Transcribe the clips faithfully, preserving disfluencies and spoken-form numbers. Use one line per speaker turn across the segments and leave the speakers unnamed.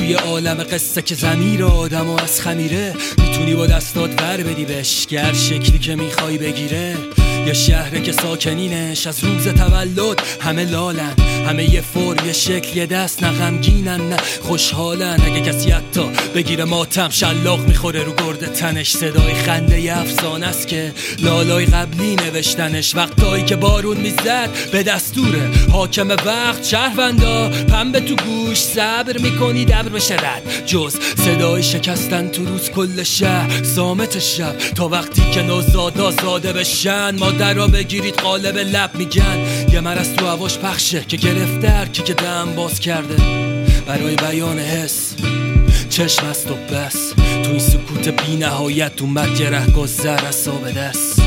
توی عالم قصه که ضمیر آدمو از خمیره میتونی با دستات ور بدی بهش گر شکلی که میخوای بگیره. یه شهره که ساکنینش از روز تولد همه لالن، همه یه فرم یه شکل یه دست، نه غمگینن نه خوشحالن. اگه کسی حتی بگیره ماتم شلاق میخوره رو گرد تنش. صدای خنده ی افسانه است که لالای قبلی نوشتنش. وقتایی که بارون میزد به دستور حاکم وقت شهروندا پنبه تو گوش صبر میکنی دبر بشه رد. جز صدای شکستن تو روز کل شهر صامت شب تا وقتی که نوزادا زاده بشن. مادر را بگیرید قالب لب میگن یه مرض تو هواش پخشه که گرفته هر کی که دم باز کرده برای بیان حس. چشم است و بس تو این سکوت بی نهایت اومد یه ره گذر از ساب دست.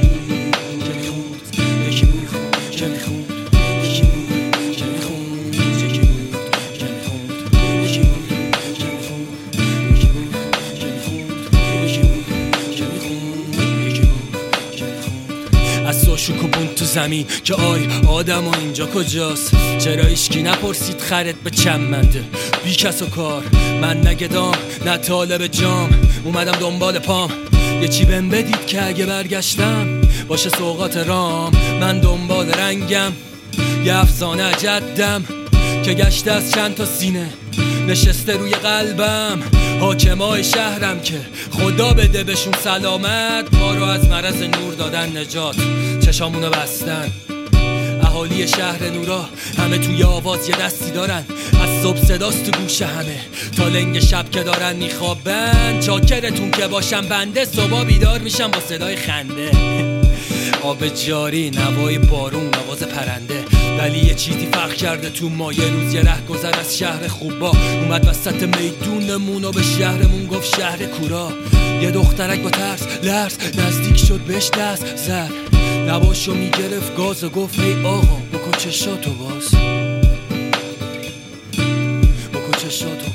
از ساشوک و بون تو زمین که آی آدم و اینجا کجاست؟ چرا ایشکی نپرسید خرد به چند منده بی کس و کار؟ من نگدام نه طالب جام اومدم دنبال پام. یه چی بهم بدید که اگه برگشتم باشه سوقات رام. من دنبال رنگم یه افسانه جدم که گشته از چند تا سینه نشسته روی قلبم. حاکمای شهرم که خدا بده بهشون سلامت ما رو از مرض نور دادن نجات چشامونو بستن. اهالی شهر نورا همه توی آواز یه دستی دارن از صبح صداست تو گوش همه تا لنگ شب که دارن میخوابن. چاکرتون که باشم بنده صبح بیدار میشم با صدای خنده. آب جاری نوای بارون آواز پرنده ولی یه چیزی فرق کرده تو ما. یه روز یه ره گذر از شهر خوبا اومد وسط میدونمون و به شهرمون گفت شهر کورا. یه دخترک با ترس لرز نزدیک شد بهش دست زد لباشو میگرفت گاز و گفت ای آقا بکن چشاتو باز بکن چشاتو